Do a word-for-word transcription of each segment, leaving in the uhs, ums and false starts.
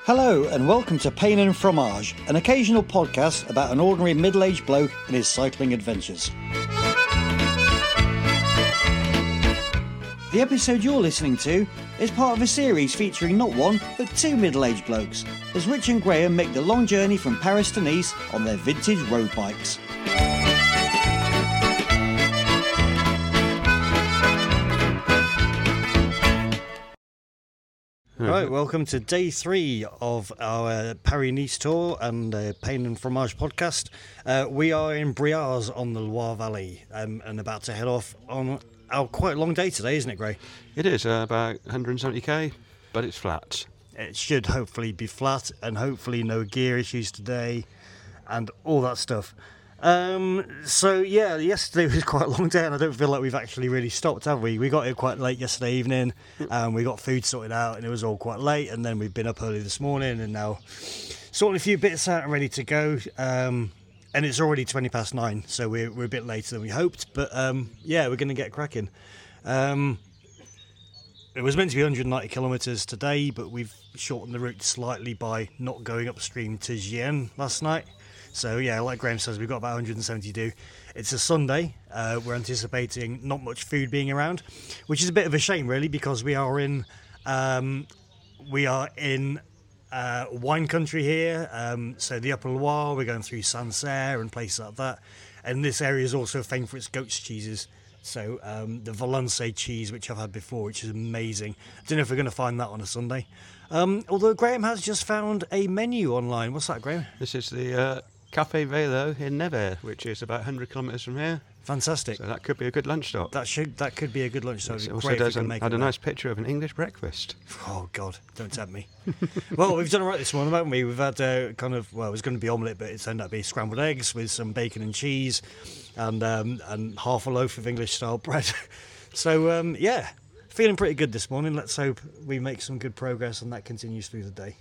Hello and welcome to Pain and Fromage, an occasional podcast about an ordinary middle-aged bloke and his cycling adventures. The episode you're listening to is part of a series featuring not one, but two middle-aged blokes, as Rich and Graham make the long journey from Paris to Nice on their vintage road bikes. Right, welcome to day three of our Paris-Nice tour and uh, Pain and Fromage podcast. Uh, we are in Briare on the Loire Valley um, and about to head off on our quite long day today, isn't it, Gray? It is, uh, about one hundred seventy k, but it's flat. It should hopefully be flat and hopefully no gear issues today and all that stuff. Um, so, yeah, yesterday was quite a long day and I don't feel like we've actually really stopped, have we? We got here quite late yesterday evening and we got food sorted out and it was all quite late, and then we've been up early this morning and now sorting a few bits out and ready to go. Um, and it's already twenty past nine, so we're, we're a bit later than we hoped, but um, yeah, we're going to get cracking. Um, it was meant to be one hundred ninety kilometres today, but we've shortened the route slightly by not going upstream to Gien last night. So yeah, like Graham says, we've got about one hundred seventy to do. It's a Sunday. Uh, we're anticipating not much food being around, which is a bit of a shame, really, because we are in um, we are in uh, wine country here. Um, so the Upper Loire, we're going through Sancerre and places like that. And this area is also famed for its goat's cheeses. So um, the Valençay cheese, which I've had before, which is amazing. I don't know if we're going to find that on a Sunday. Um, although Graham has just found a menu online. What's that, Graham? This is the uh, Café Velo in Nevers, which is about one hundred kilometres from here. Fantastic. So that could be a good lunch stop. That should that could be a good lunch stop. It Great also if does we can an, make had it a there. nice picture of an English breakfast. Oh, God, don't tempt me. Well, we've done all right this morning, haven't we? We've had uh, kind of, well, it was going to be omelette, but it's ended up being scrambled eggs with some bacon and cheese and um, and half a loaf of English-style bread. So, um, yeah, feeling pretty good this morning. Let's hope we make some good progress and that continues through the day.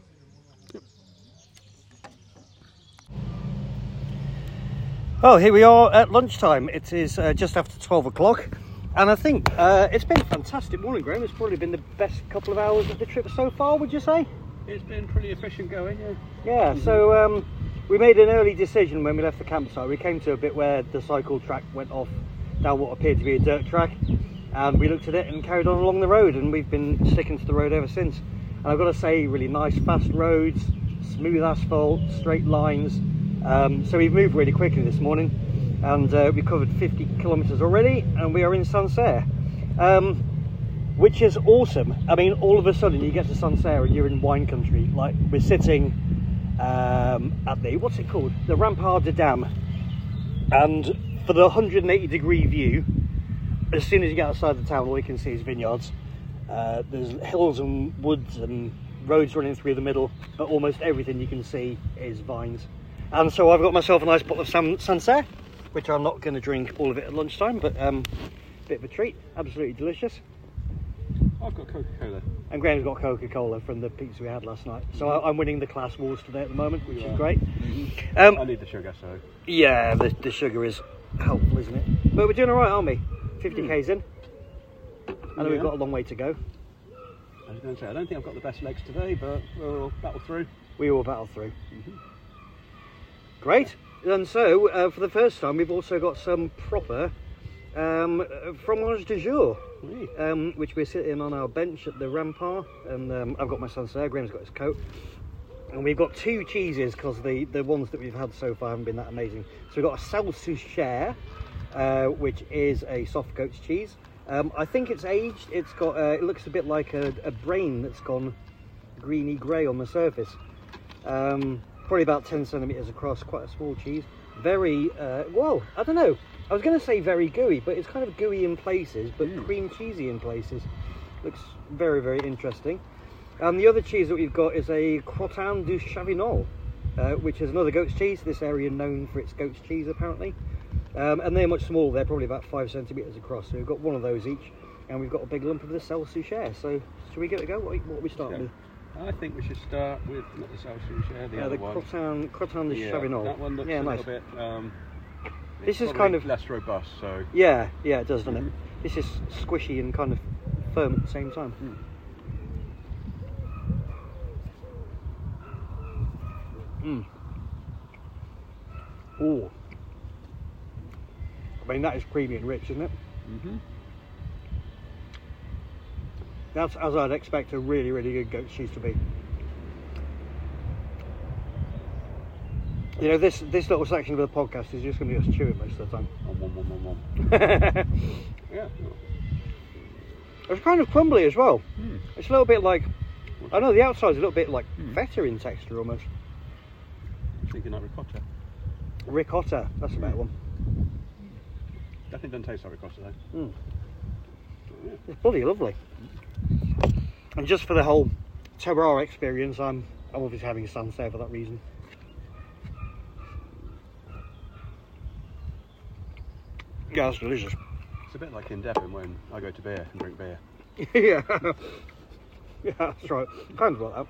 Oh, here we are at lunchtime. It is uh, just after twelve o'clock, and I think uh, it's been a fantastic morning, Graham. It's probably been the best couple of hours of the trip so far, would you say? It's been pretty efficient going, yeah. Yeah, mm-hmm. so um, we made an early decision when we left the campsite. We came to a bit where the cycle track went off down what appeared to be a dirt track, and we looked at it and carried on along the road, and we've been sticking to the road ever since. And I've got to say, really nice, fast roads, smooth asphalt, straight lines. Um, so we've moved really quickly this morning, and uh, we covered fifty kilometres already, and we are in Sancerre, um, which is awesome. I mean, all of a sudden you get to Sancerre and you're in wine country. Like, we're sitting um, at the, what's it called? The Rampart de Dam, and for the one hundred eighty degree view, as soon as you get outside the town, all you can see is vineyards. Uh, there's hills and woods and roads running through the middle, but almost everything you can see is vines. And so I've got myself a nice bottle of San- Sancerre, which I'm not going to drink all of it at lunchtime, but um, a bit of a treat, absolutely delicious. I've got Coca-Cola. And Graham's got Coca-Cola from the pizza we had last night. So I- I'm winning the class wars today at the moment, which You is are. great. Mm-hmm. Um, I need the sugar, so... yeah, the, the sugar is helpful, isn't it? But we're doing all right, aren't we? fifty kays in. I know Yeah. we've got a long way to go. I was going to say, I don't think I've got the best legs today, but we'll battle through. We will battle through. Mm-hmm. Great. And so, uh, for the first time, we've also got some proper um, fromage de jour, Oui. um, which we're sitting on our bench at the Rampart. And um, I've got my Sancerre, Graham's got his coat. And we've got two cheeses, because the, the ones that we've had so far haven't been that amazing. So we've got a Salsouchère, uh, which is a soft goat's cheese. Um, I think it's aged. It's got. Uh, it looks a bit like a, a brain that's gone greeny grey on the surface. Um, probably about ten centimetres across, quite a small cheese. Very, uh, well, I don't know. I was going to say very gooey, but it's kind of gooey in places, but Mm. cream cheesy in places. Looks very, very interesting. And the other cheese that we've got is a Crottin du Chavignol, uh, which is another goat's cheese. This area known for its goat's cheese, apparently. Um, and they're much smaller. They're probably about five centimetres across. So we've got one of those each, and we've got a big lump of the Salsouchère. So should we give it a go? What, what are we starting Okay. with? I think we should start with, not the Salsouchère, the Uh, other the one. Crottin, Crottin de Yeah, Chavignol. that one looks yeah, a nice. little bit... Um, This is probably kind of- less robust, so... Yeah, yeah, it does, doesn't it? This is squishy and kind of firm at the same time. Mm. Mm. Ooh. I mean, that is creamy and rich, isn't it? Mm-hmm. That's as I'd expect a really, really good goat cheese to be. You know, this this little section of the podcast is just going to be us chewing most of the time. Nom, nom, nom, nom, nom. Yeah. It's kind of crumbly as well. Mm. It's a little bit like, I know the outside's a little bit like Mm. feta in texture almost. I'm thinking like ricotta. Ricotta, that's a better one. Definitely doesn't taste like ricotta though. Mm. It's bloody lovely. And just for the whole terroir experience, I'm I'm obviously having a Sancerre for that reason. Yeah, that's delicious. It's a bit like in Devon when I go to beer and drink beer. Yeah, yeah, that's right. Kind of like that.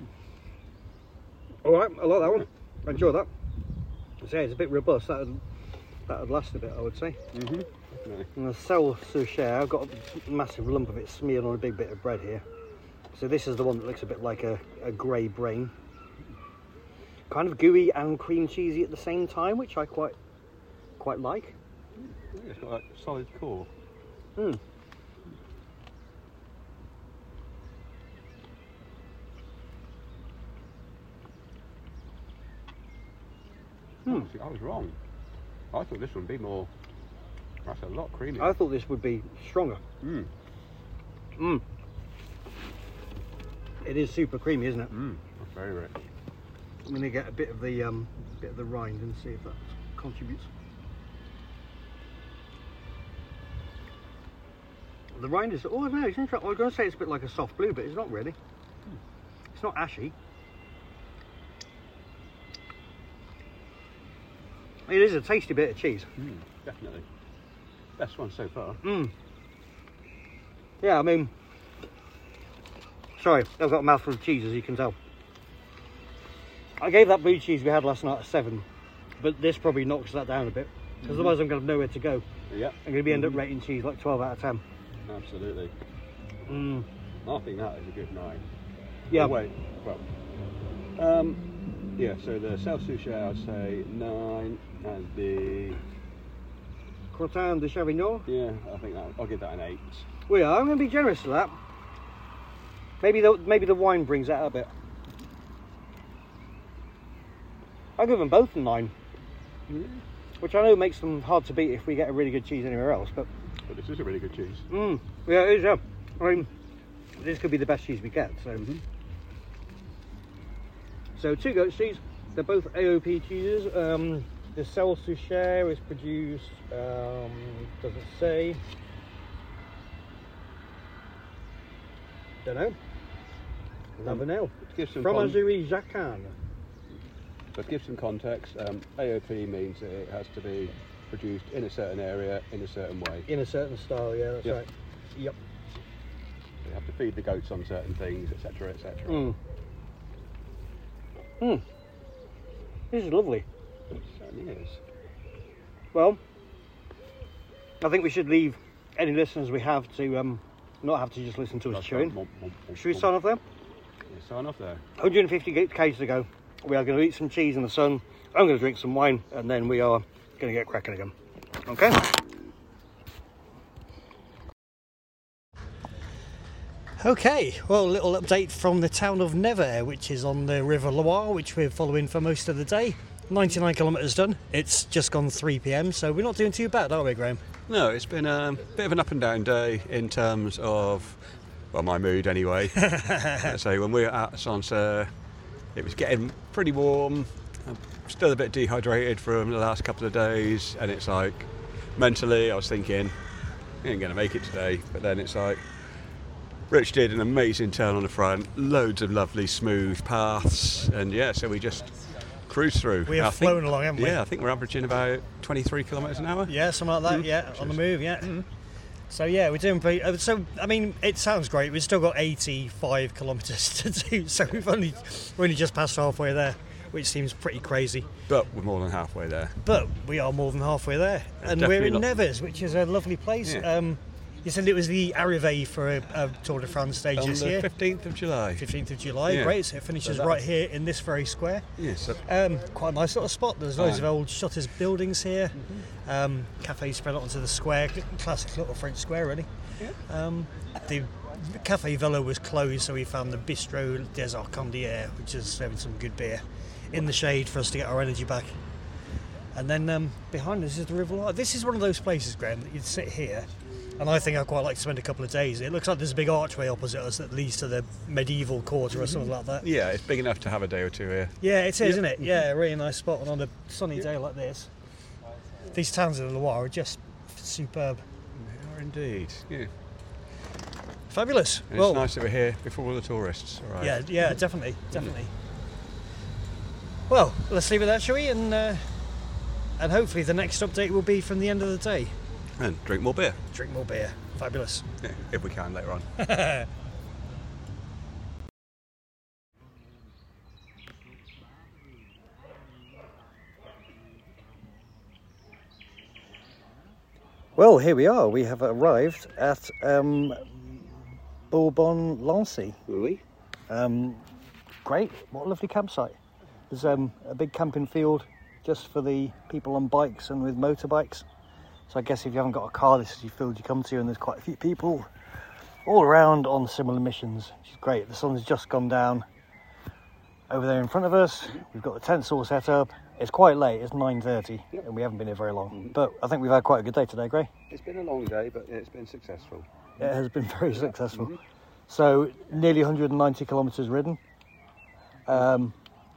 All right, I like that one. I enjoy that. I say it's a bit robust. That would that would last a bit, I would say. Mm-hmm. Definitely. And the Celle Souchere, I've got a massive lump of it smeared on a big bit of bread here. So this is the one that looks a bit like a, a grey brain. Kind of gooey and cream cheesy at the same time, which I quite quite like. Yeah, it's got like a solid core. Mm. Hmm. Oh, see, I was wrong. I thought this would be more. That's a lot creamier. I thought this would be stronger. Mm. Mm. It is super creamy, isn't it? Mm. That's very rich. I'm going to get a bit of the um, bit of the rind and see if that contributes. The rind is, oh no, it's interesting. I was going to say it's a bit like a soft blue, but it's not really. Mm. It's not ashy. It is a tasty bit of cheese. Mm. Definitely. Best one so far. Mm. Yeah, I mean, sorry, I've got a mouthful of cheese, as you can tell. I gave that blue cheese we had last night a seven, but this probably knocks that down a bit, because mm-hmm. otherwise I'm going to have nowhere to go. Yeah. I'm going to be end up rating cheese like twelve out of ten. Absolutely. Mm. I think that is a good nine. Yeah. Oh, wait, well, um, yeah. So the Celle Souchere, I'd say nine, and the Crottin de Chavignon. yeah, I think that I'll give that an eight. Well, yeah, I'm going to be generous to that. Maybe the maybe the wine brings that up a bit. I'll give them both a nine, Mm. which I know makes them hard to beat if we get a really good cheese anywhere else. But But this is a really good cheese. mm, yeah, it is. Yeah, I mean, this could be the best cheese we get. So, Mm-hmm. so two goat cheese. They're both A O P cheeses. Um, the Celle Souchere is produced. Um, doesn't say. Don't know. Never know. To give some con- Fromagerie Jacquin. but to give some context, um, A O P means that it has to be produced in a certain area in a certain way. In a certain style, yeah, that's Yep. right. Yep. You have to feed the goats on certain things, et cetera, et cetera. Mm. Mm. This is lovely. It certainly is. Well, I think we should leave any listeners we have to um, not have to just listen to us That's chewing. right. Mom, mom, mom, Should we mom. sign off there? Yeah, sign off there. one hundred fifty k's to go. We are going to eat some cheese in the sun. I'm going to drink some wine, and then we are going to get cracking again. Okay? Okay, well, a little update from the town of Nevers, which is on the River Loire, which we're following for most of the day. ninety-nine kilometres done. It's just gone three p m, so we're not doing too bad, are we, Graham? No, it's been a bit of an up and down day in terms of, well, my mood anyway. So when we were at Sancerre, it was getting pretty warm. I'm still a bit dehydrated from the last couple of days, and it's like, mentally I was thinking, I ain't going to make it today, but then it's like, Rich did an amazing turn on the front, loads of lovely smooth paths, and yeah, so we just cruised through. We have I think- flown along, haven't we? Yeah, I think we're averaging about twenty-three kilometres an hour. Yeah, something like that, Mm. yeah, Which on the is- move, yeah. Mm. So yeah, we're doing pretty. uh, So I mean, it sounds great. We've still got eighty-five kilometres to do, so we've only we're only just past halfway there, which seems pretty crazy. But we're more than halfway there. But we are more than halfway there, and we're Definitely in not- Nevers, which is a lovely place. Yeah. Um, You said it was the arrivée for a, a Tour de France stage On this the year. fifteenth of July. fifteenth of July, Yeah. great. So it finishes So that- right here in this very square. Yes. Yeah, so Um, quite a nice little spot. There's loads Fine. of old shutters buildings here. Mm-hmm. Um, cafes spread out onto the square. Classic little French square, really. Yeah. Um, the Café Velo was closed, so we found the Bistro des Arcandières, which is serving some good beer in the shade for us to get our energy back. And then um, behind us is the River Loire. This is one of those places, Graham, that you'd sit here, and I think I'd quite like to spend a couple of days. It looks like there's a big archway opposite us that leads to the medieval quarter or something like that. yeah, it's big enough to have a day or two here. Yeah, it is, isn't it? Yeah, a really nice spot. And on a sunny day like this, these towns of the Loire are just superb. They are indeed. Yeah. Fabulous. And Well, it's nice that we're here before all the tourists arrive. yeah, yeah, definitely, definitely. Well, let's leave it there, shall we? And uh, and hopefully the next update will be from the end of the day. And drink more beer. Drink more beer. Fabulous. Yeah, if we can later on. Well, here we are. We have arrived at um, Bourbon-Lancy. Oui. Um, great. What a lovely campsite. There's um, a big camping field just for the people on bikes and with motorbikes. So I guess if you haven't got a car, this is your field you come to, and there's quite a few people all around on similar missions, which is great. The sun's just gone down over there in front of us. We've got the tents all set up. It's quite late, it's nine thirty, Yep. and we haven't been here very long. Mm-hmm. But I think we've had quite a good day today, Gray. It's been a long day, but it's been successful. It has been very successful. Mhm. So nearly one hundred ninety kilometres ridden. Um,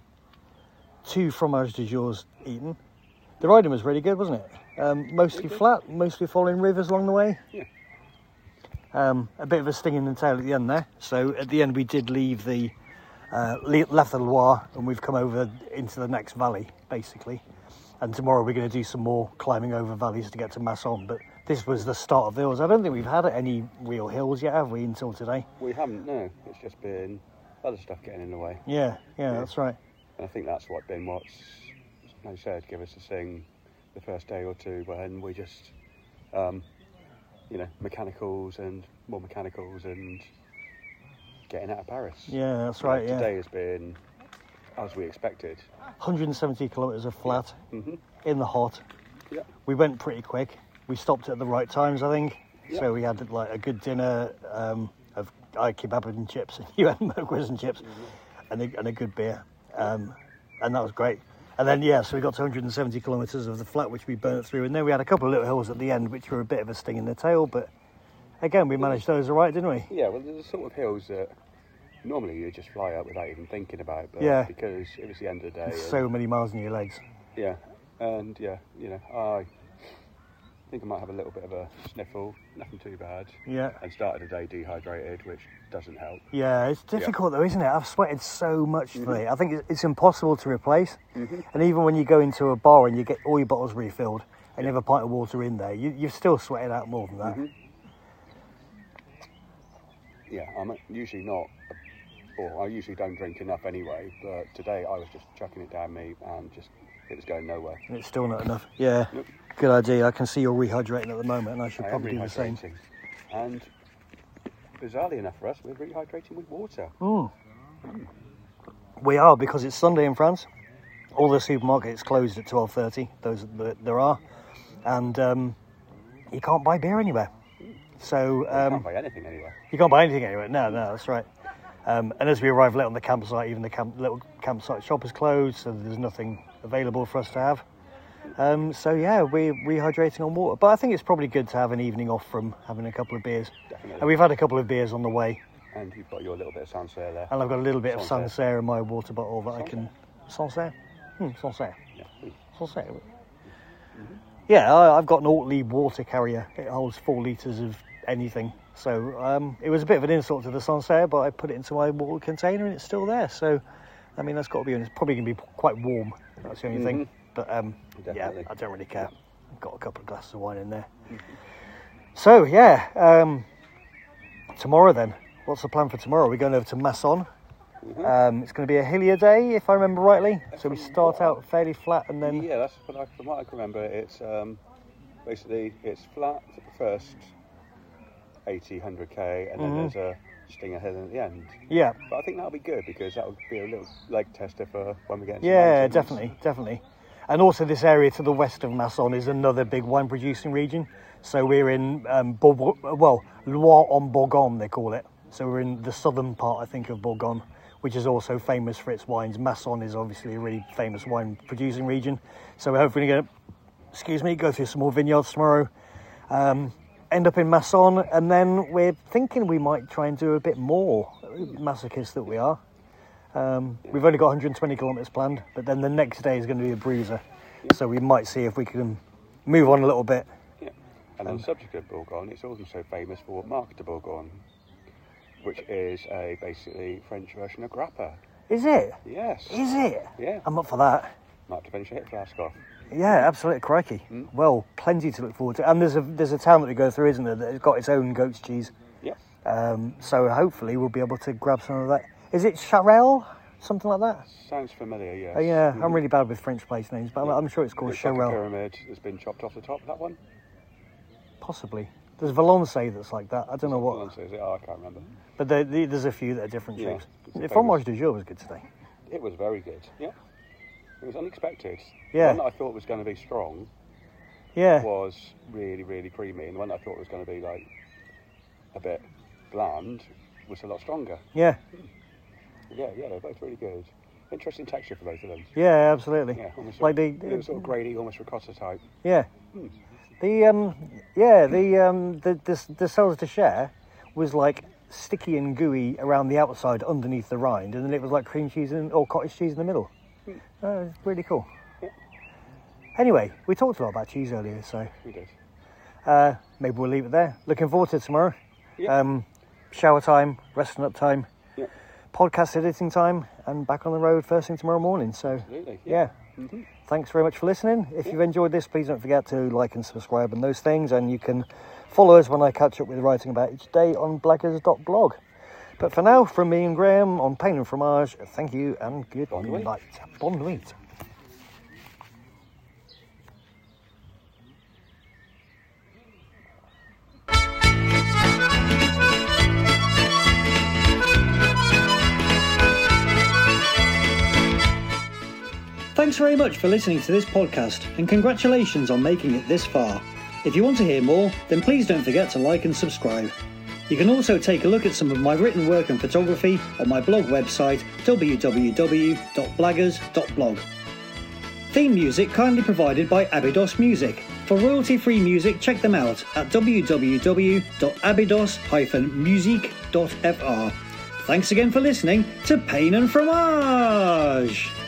two fromage de jours eaten. The riding was really good, wasn't it? Um, mostly Very good. flat, mostly following rivers along the way. Yeah. Um, a bit of a sting in the tail at the end there. So at the end we did leave the uh, le- left the Loire, and we've come over into the next valley basically. And tomorrow we're going to do some more climbing over valleys to get to Masson. But this was the start of the hills. I don't think we've had any real hills yet, have we, until today? We haven't, no. It's just been other stuff getting in the way. Yeah, yeah, Yeah. that's right. And I think that's what been what's, like I said, give us a sing the first day or two when we just, um, you know, mechanicals and more mechanicals and getting out of Paris. Yeah, that's right, yeah. Today has been as we expected. one hundred seventy kilometres of flat Mm-hmm. in the hot. Yeah. We went pretty quick. We stopped at the right times, I think. Yeah. So we had like a good dinner um, of I kebab and chips, and you had moquas and chips, Mm-hmm. and, a, and a good beer. Um, and that was great. And then, yeah, so we got to one hundred seventy kilometres of the flat, which we burnt through. And then we had a couple of little hills at the end, which were a bit of a sting in the tail. But again, we managed those all right, didn't we? Yeah, well, there's a sort of hills that normally you just fly up without even thinking about. But Yeah. because it was the end of the day. and- So many miles in your legs. Yeah, and yeah, you know, I think I might have a little bit of a sniffle, nothing too bad. Yeah. And started the day dehydrated, which doesn't help. Yeah, it's difficult though, isn't it? I've sweated so much Mm-hmm. today. I think it- it's impossible to replace. Mhm. And even when you go into a bar and you get all your bottles refilled and you have a pint of water in there, you, you've still sweated out more than that. Mhm. Yeah, I'm usually not, or I usually don't drink enough anyway, but today I was just chucking it down me and just, it was going nowhere. And it's still not enough. Yeah, Yep. good idea. I can see you're rehydrating at the moment, and I should I am probably do the same. rehydrating. And bizarrely enough for us, we're rehydrating with water. Mm. We are, because it's Sunday in France. All the supermarkets closed at twelve thirty. Those that there are, and um, you can't buy beer anywhere. So I um, can't buy anything anywhere. you can't buy anything anywhere. No, no, that's right. Um, and as we arrive late on the campsite, even the camp, little campsite shop is closed, so there's nothing available for us to have. Um, so yeah, we're rehydrating on water. But I think it's probably good to have an evening off from having a couple of beers. Definitely. And we've had a couple of beers on the way, And you've got your little bit of Sancerre there. and I've got a little bit of Sancerre. Sancerre in my water bottle that I can. Sancerre? Hmm, Sancerre. Yeah. Sancerre. Yeah, I, I've got an Oatly water carrier. It holds four litres of anything. So um, it was a bit of an insult to the Sancerre, but I put it into my water container and it's still there. So, I mean, that's got to be, it's probably going to be quite warm. That's the only thing. Mhm. But um, yeah, Definitely. I don't really care. I've got a couple of glasses of wine in there. So, yeah, um, tomorrow then. What's the plan for tomorrow? We're going over to Masson. Um, it's going to be a hillier day, if I remember rightly. So we start out fairly flat and then... Yeah, that's what I, from what I can remember. It's um, basically it's flat for the first eighty, one hundred k, and then Mhm. there's a stinger hill at the end. Yeah. But I think that'll be good because that would be a little leg tester for when we get into Yeah, mountains. definitely, definitely. And also this area to the west of Masson is another big wine producing region. So we're in, um, Bourg- well, Loire-en-Bourgogne, they call it. So we're in the southern part, I think, of Bourgogne, which is also famous for its wines. Masson is obviously a really famous wine producing region. So we're hopefully going to, excuse me, go through some more vineyards tomorrow, um, end up in Masson, and then we're thinking we might try and do a bit more, masochists that we are. Um, we've only got one hundred twenty kilometres planned, but then the next day is going to be a bruiser. Yeah. So we might see if we can move on a little bit. Yeah. And on the subject of Bourgogne, it's also famous for Marc de Bourgogne, which is a basically French version of grappa. Is it? Yes. Is it? Yeah. I'm up for that. Might have to finish a hit flask off. Yeah, absolutely, crikey. Mm. Well, plenty to look forward to. And there's a there's a town that we go through, isn't there, that's got its own goat's cheese. Yeah. Um, so hopefully we'll be able to grab some of that. Is it Charel? Something like that? Sounds familiar, yes. Oh, yeah, Mhm. I'm really bad with French place names, but I'm, I'm sure it's called Looks like a Charel. pyramid that's been chopped off the top of that one. Possibly. There's Valence that's like that. I don't know what. Valence, is it? Oh, I can't remember. But there, there- there's a few that are different Yeah, shapes. it's a The famous- fromage du jour was good today. It was very good. Yeah. It was unexpected. Yeah. The one that I thought was going to be strong Yeah. was really, really creamy, and the one that I thought was going to be like a bit bland was a lot stronger. Yeah. Yeah, yeah, they're both really good. Interesting texture for both of them. Yeah, absolutely. Yeah, almost Like sort, the- of, sort of grainy, almost ricotta type. Yeah. Hmm. The um yeah, the um the the, the Cells de Cher was like sticky and gooey around the outside underneath the rind, and then it was like cream cheese and, or cottage cheese in the middle. Hmm. Uh, it's really cool. Yeah. Anyway, we talked a lot about cheese earlier, so We did. uh, maybe we'll leave it there. Looking forward to tomorrow. Yeah. Um, shower time, resting up time, Yeah. podcast editing time, and back on the road first thing tomorrow morning. So Absolutely. yeah. Mm-hmm. Thanks very much for listening. If Yeah. you've enjoyed this, please don't forget to like and subscribe and those things. And you can follow us when I catch up with writing about each day on blaggers dot blog. But for now, from me and Graham on Pain and Fromage, thank you and good Bonne nuit. night. Bonne nuit. Thanks very much for listening to this podcast, and congratulations on making it this far. If you want to hear more, then please don't forget to like and subscribe. You can also take a look at some of my written work and photography on my blog website, w w w dot blaggers dot blog. Theme music kindly provided by Abydos Music. For royalty-free music, check them out at w w w dot abydos dash musique dot f r. Thanks again for listening to Pain and Fromage!